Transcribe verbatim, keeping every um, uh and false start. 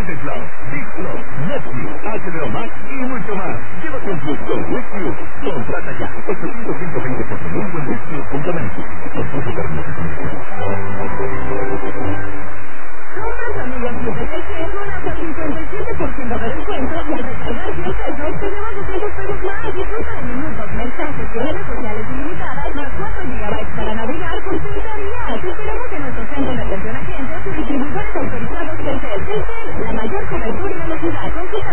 Disney Plus, Big Plus, Netflix, H B O Max y mucho más. Llévate un plus con Wikius. Contrata ya. ochocientos ciento veinte por segundo en wikius punto net. Compras amigas de T C con hasta cincuenta y siete por ciento de descuento y al recargar cien pesos te llevas doscientos pesos más. Disfruta de minutos, mensajes y redes sociales ilimitadas más cuatro gigabytes para navegar por treinta días. Te esperamos en nuestro centro de atención a clientes y distribuidores autorizados Telcel. Telcel, la mayor cobertura de la ciudad. Consulta